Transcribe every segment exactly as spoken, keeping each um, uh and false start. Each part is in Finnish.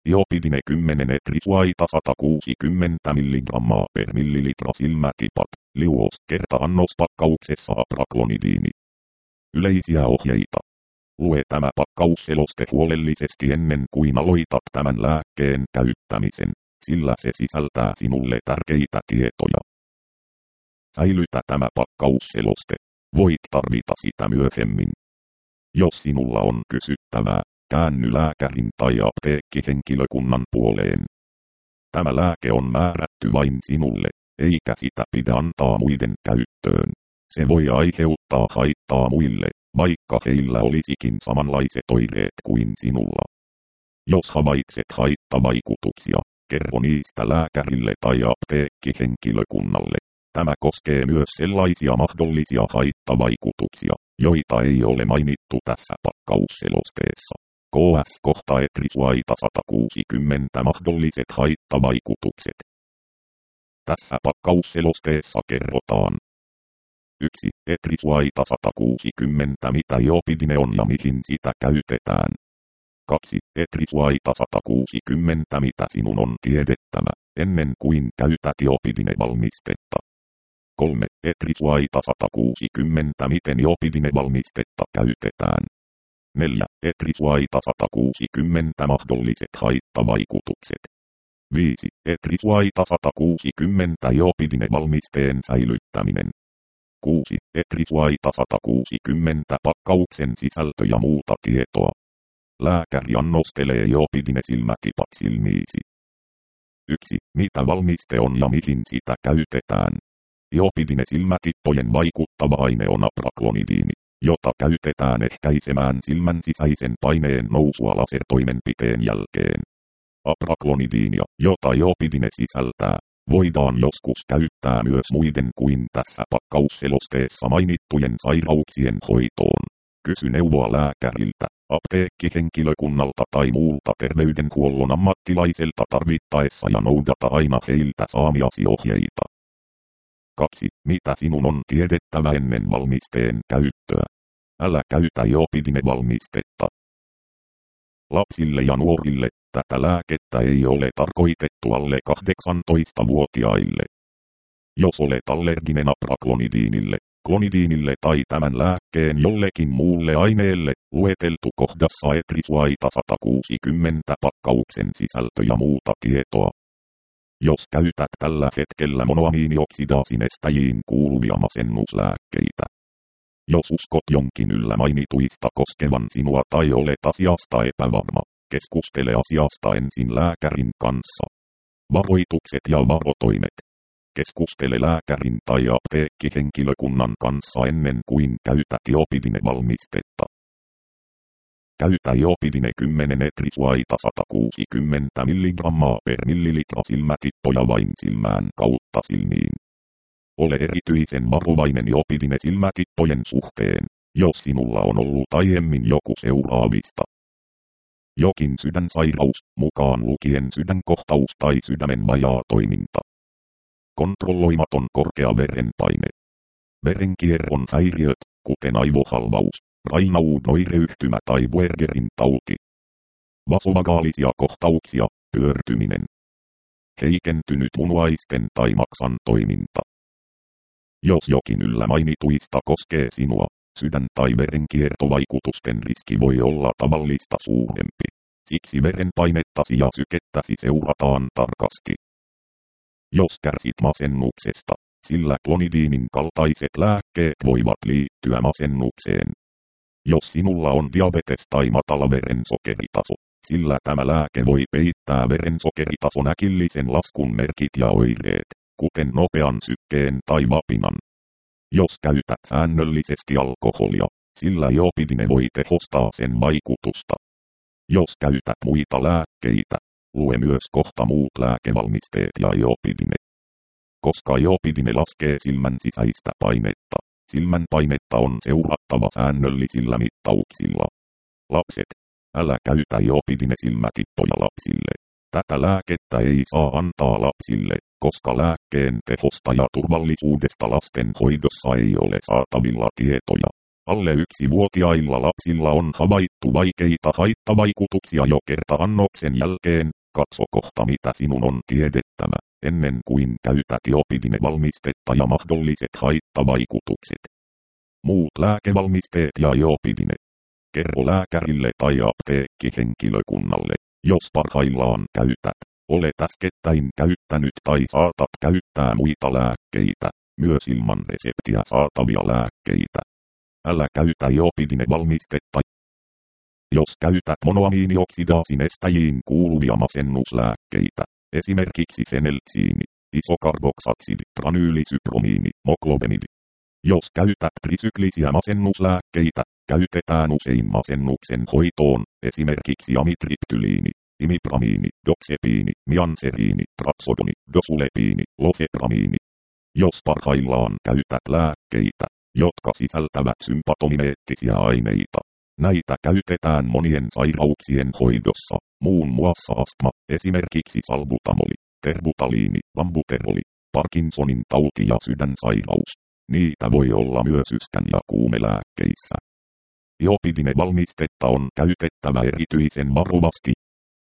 Iopidine kymmenen etrisuaita sata kuusikymmentä milligrammaa per millilitra silmätipat, liuos kerta annospakkauksessa apraklonidiini. Yleisiä ohjeita. Lue tämä pakkausseloste huolellisesti ennen kuin aloitat tämän lääkkeen käyttämisen, sillä se sisältää sinulle tärkeitä tietoja. Säilytä tämä pakkausseloste. Voit tarvita sitä myöhemmin. Jos sinulla on kysyttävää, käänny lääkärin tai apteekkihenkilökunnan puoleen. Tämä lääke on määrätty vain sinulle, eikä sitä pidä antaa muiden käyttöön. Se voi aiheuttaa haittaa muille, vaikka heillä olisikin samanlaiset oireet kuin sinulla. Jos havaitset haittavaikutuksia, kerro niistä lääkärille tai apteekkihenkilökunnalle. Tämä koskee myös sellaisia mahdollisia haittavaikutuksia, joita ei ole mainittu tässä pakkausselosteessa. K S kohta etrisuaita sata kuusikymmentä mahdolliset haittavaikutukset. Tässä pakkausselosteessa kerrotaan. yksi. Etrisuaita sata kuusikymmentä mitä iopidine on ja mihin sitä käytetään. kaksi. Etrisuaita sata kuusikymmentä mitä sinun on tiedettävä, ennen kuin käytät iopidine-valmistetta. kolme. Etrisuaita sata kuusikymmentä miten iopidine-valmistetta käytetään. neljä. Etrisuaita sata kuusikymmentä mahdolliset haittavaikutukset. viisi. Etrisuaita sata kuusikymmentä iopidine-valmisteen säilyttäminen. kuusi. Etrisuaita sata kuusikymmentä pakkauksen sisältö ja muuta tietoa. Lääkäri annostelee iopidine-silmätipat silmiisi. yksi. Mitä valmiste on ja mihin sitä käytetään? Iopidine-silmätippojen vaikuttava aine on apraklonidiini, jota käytetään ehkäisemään silmän sisäisen paineen nousua lasertoimenpiteen jälkeen. Apraklonidiinia, jota iopidine sisältää, voidaan joskus käyttää myös muiden kuin tässä pakkausselosteessa mainittujen sairauksien hoitoon. Kysy neuvoa lääkäriltä, apteekkihenkilökunnalta tai muulta terveydenhuollon ammattilaiselta tarvittaessa ja noudata aina heiltä saamiasi ohjeita. kaksi. Mitä sinun on tiedettävä ennen valmisteen käyttöä? Älä käytä iopidine-valmistetta. Lapsille ja nuorille tätä lääkettä ei ole tarkoitettu alle kahdeksantoistavuotiaille. Jos olet allerginen apraklonidiinille, klonidiinille tai tämän lääkkeen jollekin muulle aineelle, lueteltu kohdassa etrisuaita sata kuusikymmentä pakkauksen sisältö ja muuta tietoa. Jos käytät tällä hetkellä monoamiinioksidaasinestejiin kuuluvia masennuslääkkeitä. Jos uskot jonkin yllä mainituista koskevan sinua tai olet asiasta epävarma, keskustele asiasta ensin lääkärin kanssa. Varoitukset ja varotoimet. Keskustele lääkärin tai apteekkihenkilökunnan kanssa ennen kuin käytät iopidine-valmistetta. Käytä iopidine kymmenen etrisuaita sata kuusikymmentä milligrammaa per millilitra silmätippoja vain silmään kautta silmiin. Ole erityisen varovainen iopidine-silmätippojen suhteen, jos sinulla on ollut aiemmin joku seuraavista. Jokin sydänsairaus, mukaan lukien sydänkohtaus tai sydämen vajaa toiminta. Kontrolloimaton korkea verenpaine. Verenkierron häiriöt, kuten aivohalvaus, Raynaud-oireyhtymä tai Buergerin tauti. Vasovagaalisia kohtauksia, pyörtyminen. Heikentynyt munuaisten tai maksan toiminta. Jos jokin yllä mainituista koskee sinua, sydän- tai verenkiertovaikutusten riski voi olla tavallista suurempi. Siksi verenpainettasi ja sykettäsi seurataan tarkasti. Jos kärsit masennuksesta, sillä klonidiinin kaltaiset lääkkeet voivat liittyä masennukseen. Jos sinulla on diabetes tai matala verensokeritaso, sillä tämä lääke voi peittää verensokeritason äkillisen laskun merkit ja oireet, kuten nopean sykkeen tai vapinan. Jos käytät säännöllisesti alkoholia, sillä iopidine voi tehostaa sen vaikutusta. Jos käytät muita lääkkeitä, lue myös kohta muut lääkevalmisteet ja iopidine. Koska iopidine laskee silmän sisäistä painetta, silmän painetta on seurattava säännöllisillä mittauksilla. Lapset, älä käytä iopidine-silmätippoja lapsille. Tätä lääkettä ei saa antaa lapsille, koska lääkkeen tehosta ja turvallisuudesta lasten hoidossa ei ole saatavilla tietoja. Alle yksivuotiailla lapsilla on havaittu vaikeita haittavaikutuksia jo kerta-annoksen jälkeen. Katso kohta mitä sinun on tiedettävä, ennen kuin käytät iopidine-valmistetta ja mahdolliset haittavaikutukset. Muut lääkevalmisteet ja iopidine. Kerro lääkärille tai apteekkihenkilökunnalle, jos parhaillaan käytät, olet äskettäin käyttänyt tai saatat käyttää muita lääkkeitä, myös ilman reseptiä saatavia lääkkeitä. Älä käytä iopidine-valmistetta. Jos käytät monoamiinioksidaasin estäjiin kuuluvia masennuslääkkeitä, esimerkiksi feneltsiini, isokarboksatsidi, tranyylisypromiini, moklobenidi. Jos käytät trisyklisiä masennuslääkkeitä, käytetään usein masennuksen hoitoon, esimerkiksi amitriptyliini, imipramiini, doksepiini, mianseriini, praxodoni, dosulepiini, lofepramiini. Jos parhaillaan käytät lääkkeitä, jotka sisältävät sympatomimeettisiä aineita, näitä käytetään monien sairauksien hoidossa, muun muassa astma, esimerkiksi salbutamoli, terbutaliini, ambuteroli, Parkinsonin tauti ja sydänsairaus. Niitä voi olla myös yskän- ja kuumelääkkeissä. Iopidine-valmistetta on käytettävä erityisen varovasti.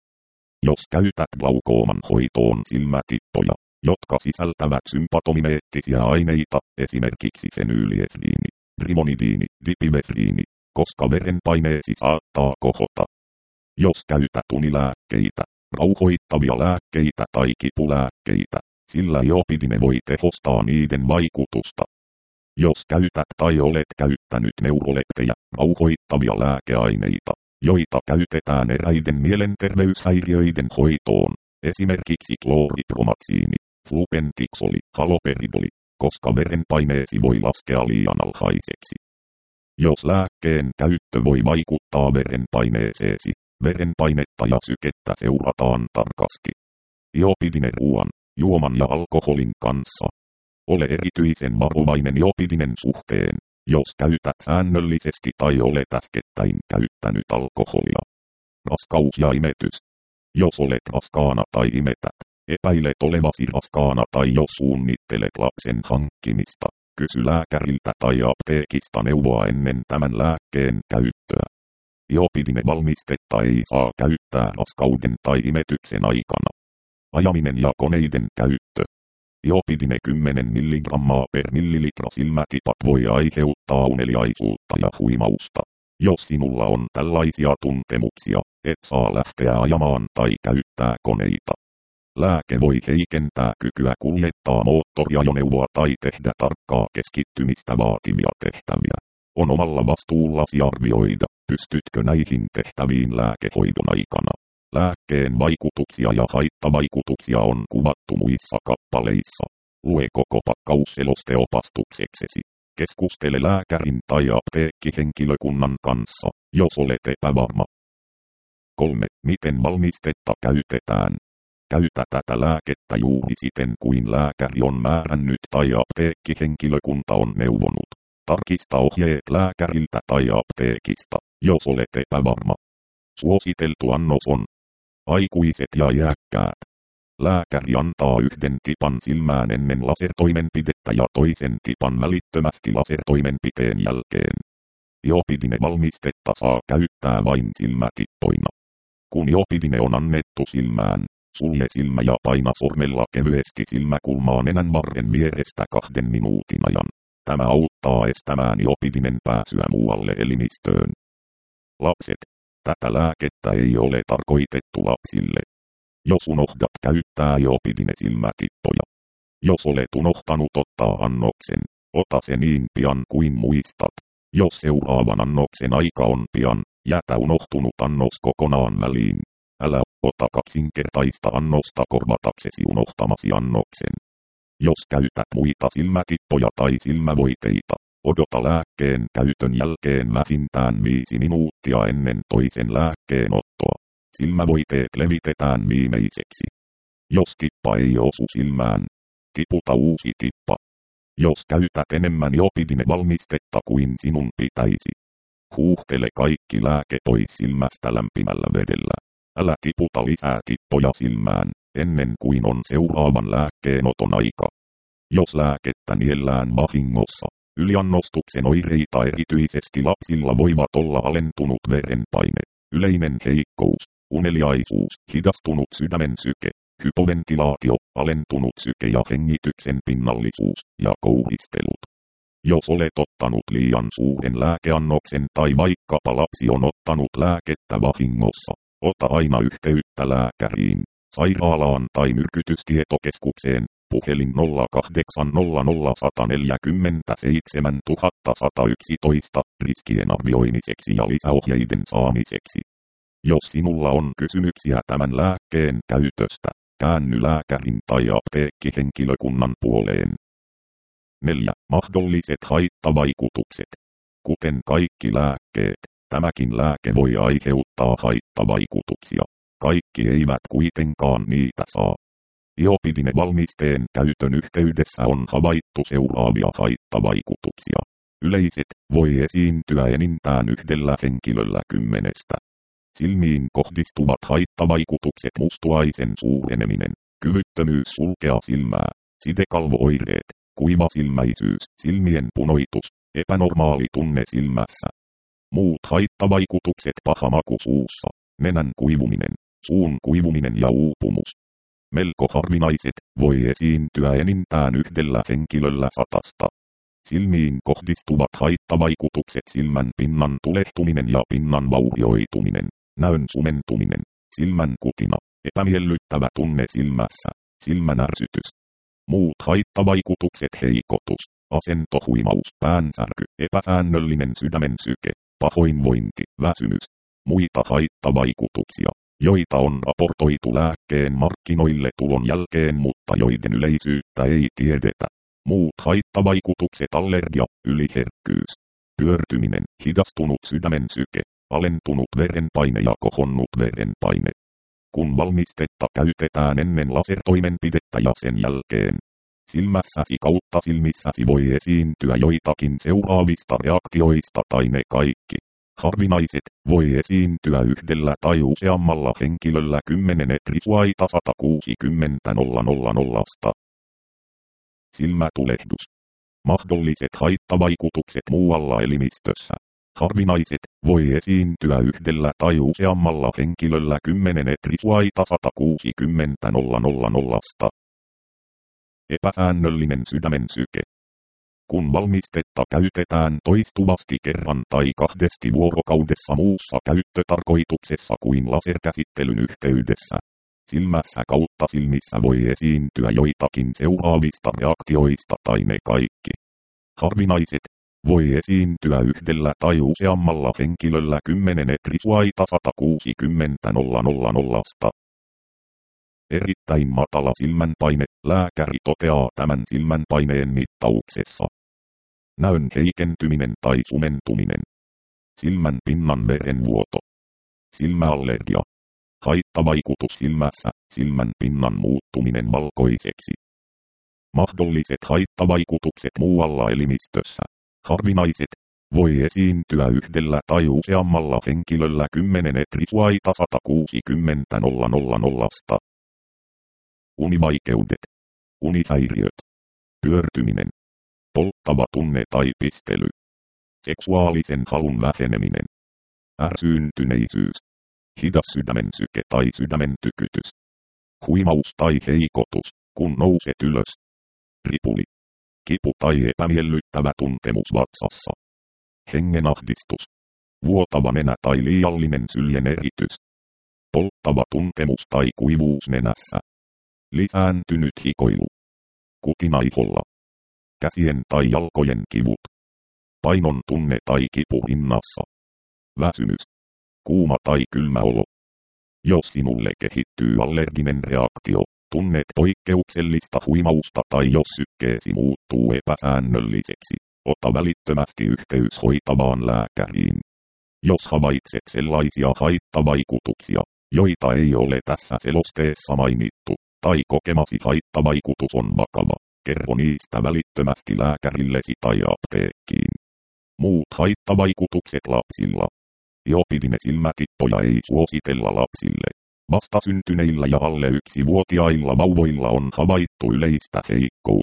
Jos käytät glaukooman hoitoon silmätippoja, jotka sisältävät sympatomimeettisiä aineita, esimerkiksi fenyyliefriini, brimonidiini, dipivefriini, koska verenpaineesi saattaa kohota. Jos käytät unilääkkeitä, rauhoittavia lääkkeitä tai kipulääkkeitä, sillä iopidine voi tehostaa niiden vaikutusta. Jos käytät tai olet käyttänyt neuroleptejä, rauhoittavia lääkeaineita, joita käytetään eräiden mielenterveyshäiriöiden hoitoon, esimerkiksi klooripromaksiini, flupentiksoli, haloperidoli, koska verenpaineesi voi laskea liian alhaiseksi. Jos lääkkeen käyttö voi vaikuttaa verenpaineeseesi, verenpainetta ja sykettä seurataan tarkasti. Iopidine ruoan, juoman ja alkoholin kanssa. Ole erityisen varovainen iopidinen suhteen, jos käytät säännöllisesti tai olet äskettäin käyttänyt alkoholia. Raskaus ja imetys. Jos olet raskaana tai imetät, epäilet olevasi raskaana tai jos suunnittelet lapsen hankkimista, kysy lääkäriltä tai apteekista neuvoa ennen tämän lääkkeen käyttöä. Iopidine-valmistetta ei saa käyttää raskauden tai imetyksen aikana. Ajaminen ja koneiden käyttö. Iopidine kymmenen milligrammaa per millilitra silmätipat voi aiheuttaa uneliaisuutta ja huimausta. Jos sinulla on tällaisia tuntemuksia, et saa lähteä ajamaan tai käyttää koneita. Lääke voi heikentää kykyä kuljettaa moottoriajoneuvoa tai tehdä tarkkaa keskittymistä vaativia tehtäviä. On omalla vastuullasi arvioida, pystytkö näihin tehtäviin lääkehoidon aikana. Lääkkeen vaikutuksia ja haittavaikutuksia on kuvattu muissa kappaleissa. Lue koko pakkausseloste opastukseksesi. Keskustele lääkärin tai apteekkihenkilökunnan kanssa, jos olet epävarma. kolme. Miten valmistetta käytetään? Käytä tätä lääkettä juuri siten kuin lääkäri on määrännyt tai apteekkihenkilökunta on neuvonut. Tarkista ohjeet lääkäriltä tai apteekista, jos olet epävarma. Suositeltu annos on aikuiset ja iäkkäät. Lääkäri antaa yhden tipan silmään ennen lasertoimenpidettä ja toisen tipan välittömästi lasertoimenpiteen jälkeen. Iopidine-valmistetta saa käyttää vain silmätippoina. Kun iopidine on annettu silmään, sulje silmä ja paina sormella kevyesti silmäkulmaa nenänvarren vierestä kahden minuutin ajan. Tämä auttaa estämään iopidinen pääsyä muualle elimistöön. Lapset. Tätä lääkettä ei ole tarkoitettu lapsille. Jos unohdat käyttää iopidine-silmätippoja. Jos olet unohtanut ottaa annoksen, ota se niin pian kuin muistat. Jos seuraavan annoksen aika on pian, jätä unohtunut annos kokonaan väliin. Älä ota kaksinkertaista annosta korvataksesi unohtamasi annoksen. Jos käytät muita silmätippoja tai silmävoiteita, odota lääkkeen käytön jälkeen vähintään viisi minuuttia ennen toisen lääkkeen ottoa. Silmävoiteet levitetään viimeiseksi. Jos tippa ei osu silmään, tiputa uusi tippa. Jos käytät enemmän iopidine-valmistetta kuin sinun pitäisi, huuhtele kaikki lääke pois silmästä lämpimällä vedellä. Älä tiputa lisää tippoja silmään, ennen kuin on seuraavan lääkkeen oton aika. Jos lääkettä niellään vahingossa, Yliannostuksen oireita erityisesti lapsilla voivat olla alentunut verenpaine, yleinen heikkous, uneliaisuus, hidastunut sydämen syke, hypoventilaatio, alentunut syke ja hengityksen pinnallisuus ja kouhistelut. Jos olet ottanut liian suuren lääkeannoksen tai vaikkapa lapsi on ottanut lääkettä vahingossa, ota aina yhteyttä lääkäriin, sairaalaan tai myrkytystietokeskukseen, puhelin nolla kahdeksan nolla nolla yksi neljä seitsemän yksi yksi yksi riskien arvioimiseksi ja lisäohjeiden saamiseksi. Jos sinulla on kysymyksiä tämän lääkkeen käytöstä, käänny lääkärin tai apteekkihenkilökunnan puoleen. neljä. Mahdolliset haittavaikutukset. Kuten kaikki lääkkeet, tämäkin lääke voi aiheuttaa haittavaikutuksia. Kaikki eivät kuitenkaan niitä saa. Iopidine-valmisteen käytön yhteydessä on havaittu seuraavia haittavaikutuksia. Yleiset voi esiintyä enintään yhdellä henkilöllä kymmenestä. Silmiin kohdistuvat haittavaikutukset, mustuaisen suureneminen, kyvyttömyys sulkea silmää, sidekalvooireet, kuivasilmäisyys, silmien punoitus, epänormaali tunne silmässä. Muut haittavaikutukset: paha maku suussa, nenän kuivuminen, suun kuivuminen ja uupumus. Melko harvinaiset, voi esiintyä enintään yhdellä henkilöllä satasta. Silmiin kohdistuvat haittavaikutukset: silmän pinnan tulehtuminen ja pinnan vaurioituminen, näön sumentuminen, silmän kutina, epämiellyttävä tunne silmässä, silmänärsytys. Muut haittavaikutukset: heikotus, asentohuimaus, päänsärky, epäsäännöllinen sydämen syke, pahoinvointi, väsymys. Muita haittavaikutuksia, joita on raportoitu lääkkeen markkinoille tulon jälkeen, mutta joiden yleisyyttä ei tiedetä. Muut haittavaikutukset: allergia, yliherkkyys, pyörtyminen, hidastunut sydämen syke, alentunut verenpaine ja kohonnut verenpaine. Kun valmistetta käytetään ennen lasertoimenpidettä ja sen jälkeen, silmässäsi kautta silmissäsi voi esiintyä joitakin seuraavista reaktioista tai ne kaikki. Harvinaiset, voi esiintyä yhdellä tai useammalla henkilöllä kymmenen etrisuaita sata kuusikymmentä nolla nolla nolla. Silmätulehdus. Mahdolliset haittavaikutukset muualla elimistössä. Harvinaiset, voi esiintyä yhdellä tai useammalla henkilöllä kymmenen etrisuaita sata kuusikymmentä nolla nolla nolla. Epäsäännöllinen sydämen syke. Kun valmistetta käytetään toistuvasti kerran tai kahdesti vuorokaudessa muussa käyttötarkoituksessa kuin laserkäsittelyn yhteydessä, silmässä kautta silmissä voi esiintyä joitakin seuraavista reaktioista tai ne kaikki. Harvinaiset, voi esiintyä yhdellä tai useammalla henkilöllä kymmenen etrisuaita sata kuusikymmentä nolla nolla nolla. Erittäin matala silmänpaine, lääkäri toteaa tämän silmänpaineen mittauksessa. Näön heikentyminen tai sumentuminen. Silmän pinnan verenvuoto. Silmäallergia. Haittavaikutus silmässä, silmän pinnan muuttuminen valkoiseksi. Mahdolliset haittavaikutukset muualla elimistössä. Harvinaiset, voi esiintyä yhdellä tai useammalla henkilöllä kymmenen etrisuaita sata kuusikymmentä nolla nolla nolla. Univaikeudet. Unihäiriöt. Pyörtyminen. Polttava tunne tai pistely. Seksuaalisen halun väheneminen. Ärsyyntyneisyys. Hidas sydämen syke tai sydämen tykytys. Huimaus tai heikotus, kun nouset ylös. Ripuli. Kipu tai epämiellyttävä tuntemus vatsassa. Hengenahdistus. Vuotava nenä tai liiallinen syljen eritys. Polttava tuntemus tai kuivuus nenässä. Lisääntynyt hikoilu. Kutina iholla. Käsien tai jalkojen kivut. Painon tunne tai kipu rinnassa. Väsymys. Kuuma tai kylmä olo. Jos sinulle kehittyy allerginen reaktio, tunnet poikkeuksellista huimausta tai jos sykkeesi muuttuu epäsäännölliseksi, ota välittömästi yhteys hoitavaan lääkäriin. Jos havaitset sellaisia haittavaikutuksia, joita ei ole tässä selosteessa mainittu, tai kokemasi haittavaikutus on vakava, kerro niistä välittömästi lääkärillesi tai apteekkiin. Muut haittavaikutukset lapsilla. Iopidine-silmätippoja ei suositella lapsille. Vastasyntyneillä ja alle yksivuotiailla vauvoilla on havaittu yleistä heikkoutta.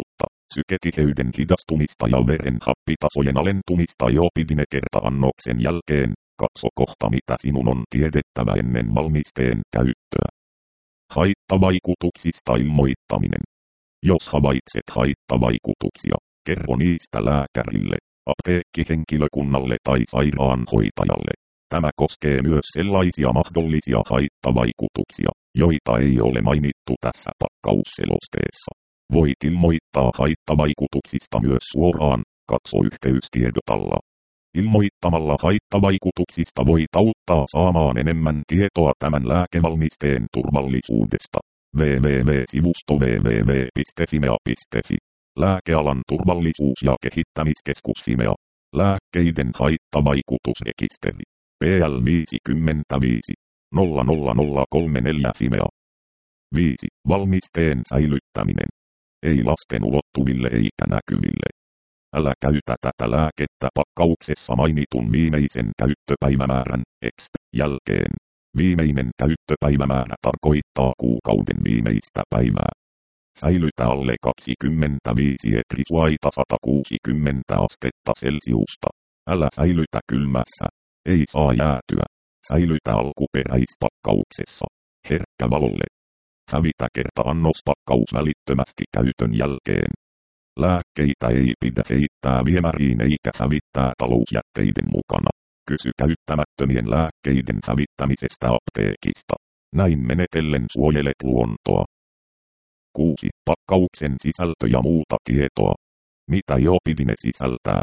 syketiheyden hidastumista ja verenhappitasojen alentumista iopidine kerta-annoksen jälkeen. Katso kohta mitä sinun on tiedettävä ennen valmisteen käyttöä. Haittavaikutuksista ilmoittaminen. Jos havaitset haittavaikutuksia, kerro niistä lääkärille, apteekkihenkilökunnalle tai sairaanhoitajalle. Tämä koskee myös sellaisia mahdollisia haittavaikutuksia, joita ei ole mainittu tässä pakkausselosteessa. Voit ilmoittaa haittavaikutuksista myös suoraan, katso yhteystiedot alla. Ilmoittamalla haittavaikutuksista voit auttaa saamaan enemmän tietoa tämän lääkevalmisteen turvallisuudesta. double-u double-u double-u piste sivusto double-u double-u double-u piste fimea piste fi. Lääkealan turvallisuus- ja kehittämiskeskus Fimea. Lääkkeiden haittavaikutusrekisteri. P L viisikymmentäviisi nolla nolla nolla kolme neljä Fimea. viisi. Valmisteen säilyttäminen. Ei lasten ulottuville eikä näkyville. Älä käytä tätä lääkettä pakkauksessa mainitun viimeisen käyttöpäivämäärän X jälkeen. Viimeinen käyttöpäivämäärä tarkoittaa kuukauden viimeistä päivää. Säilytä alle kaksikymmentäviisi etrisuaita sata kuusikymmentä astetta Celsiusta. Älä säilytä kylmässä. Ei saa jäätyä. Säilytä alkuperäispakkauksessa. Herkkä valolle. Hävitä kerta-annospakkaus välittömästi käytön jälkeen. Lääkkeitä ei pidä heittää viemäriin eikä hävittää talousjätteiden mukana. Kysy käyttämättömien lääkkeiden hävittämisestä apteekista. Näin menetellen suojelet luontoa. kuusi. Pakkauksen sisältö ja muuta tietoa. Mitä iopidine sisältää?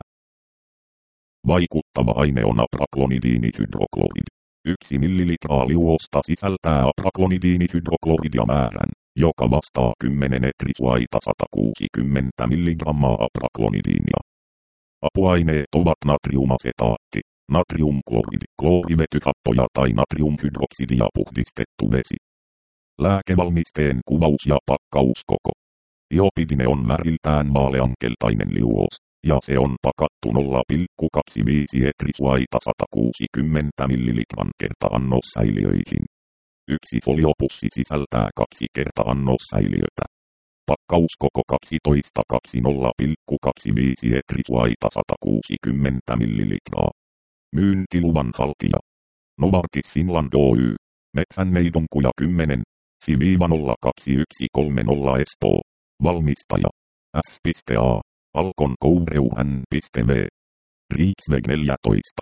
Vaikuttava aine on apraklonidiinihydrokloridi. Yksi millilitraa liuosta sisältää apraklonidiinihydrokloridia määrän, joka vastaa kymmenen etrisuaita sata kuusikymmentä milligrammaa apraklonidiinia. Apuaineet ovat natriumasetaatti, natriumkloridi, kloorivetyhappoja tai natriumhydroksidia puhdistettu vesi. Lääkevalmisteen kuvaus ja pakkauskoko. Iopidine on väriltään vaaleankeltainen liuos, ja se on pakattu nolla pilkku kaksikymmentäviisi etrisuaita sata kuusikymmentä millilitran kerta-annossäiliöihin. Yksi foliopussi sisältää kaksi kerta-annossäiliötä. Pakkauskoko kaksitoista kaksi nolla pilkku kaksikymmentäviisi etrisuaita sata kuusikymmentä millilitraa. Myyntiluvan haltija. Novartis Finland Oy. Metsänneidonkuja kymmenen. F I nolla kaksi yksi kolme nolla Espoo. Valmistaja. S A. Alkon Koureu N V. Riksväg neljätoista.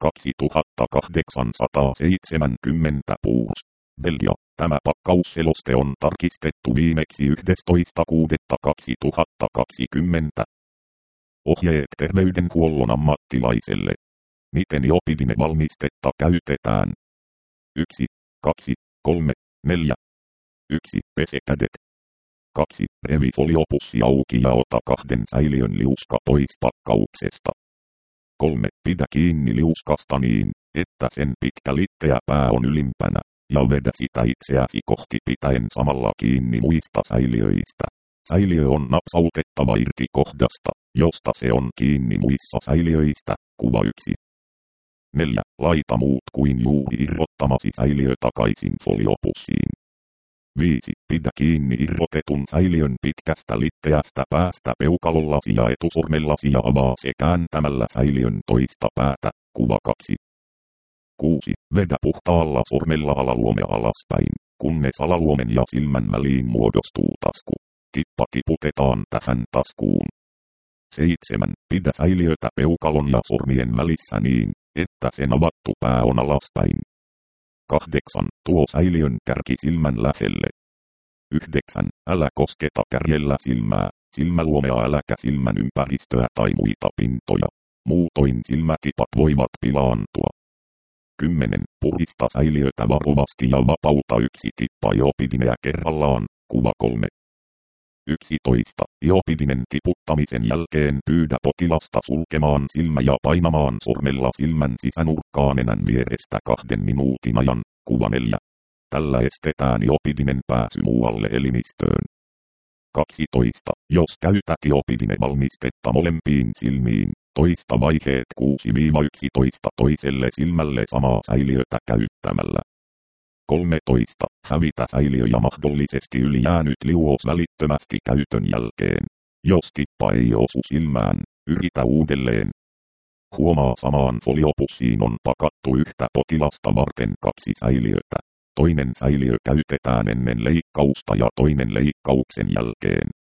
kaksituhattakahdeksansataaseitsemänkymmentä Puurs. Belgia. Tämä pakkausseloste on tarkistettu viimeksi yhdestoista kuudetta kaksituhattakaksikymmentä. Ohjeet terveydenhuollon ammattilaiselle. Miten iopidine valmistetta käytetään? yksi, kaksi, kolme, neljä. yksi. Pese kädet. kaksi. Revi foliopussi auki ja ota kahden säiliön liuska pois pakkauksesta. kolme. Pidä kiinni liuskasta niin, että sen pitkä litteä pää on ylimpänä, ja vedä sitä itseäsi kohti pitäen samalla kiinni muista säiliöistä. Säiliö on napsautettava irti kohdasta, josta se on kiinni muissa säiliöistä. Kuva yksi. neljä. Laita muut kuin juuri irrottamasi säiliö takaisin foliopussiin. viisi. Pidä kiinni irrotetun säiliön pitkästä litteästä päästä peukalollasi ja etusormellasi ja avaa se kääntämällä säiliön toista päätä. Kuva kaksi. kuusi. Vedä puhtaalla sormella alaluome alaspäin, kunnes alaluomen ja silmän väliin muodostuu tasku. Tippa tiputetaan tähän taskuun. seitsemän. Pidä säiliötä peukalon ja sormien välissä niin, että sen avattu pää on alaspäin. kahdeksan. Tuo säiliön kärki silmän lähelle. yhdeksän. Älä kosketa kärjellä silmää, silmäluomea äläkä silmän ympäristöä tai muita pintoja. Muutoin silmätipat voivat pilaantua. kymmenen. Purista säiliötä varovasti ja vapauta yksi tippa iopidineä kerrallaan. Kuva kolme. yksitoista. Iopidinen tiputtamisen jälkeen pyydä potilasta sulkemaan silmä ja painamaan sormella silmän sisänurkkaan nenän vierestä kahden minuutin ajan. Kuva neljä. Tällä estetään iopidinen pääsy muualle elimistöön. kaksitoista. Jos käytät iopidine valmistetta molempiin silmiin, toista vaiheet kuusi yksitoista toiselle silmälle samaa säiliötä käyttämällä. kolmetoista. Hävitä säiliö ja mahdollisesti ylijäänyt liuos välittömästi käytön jälkeen. Jos tippa ei osu silmään, yritä uudelleen. Huomaa samaan foliopussiin on pakattu yhtä potilasta varten kaksi säiliötä. Toinen säiliö käytetään ennen leikkausta ja toinen leikkauksen jälkeen.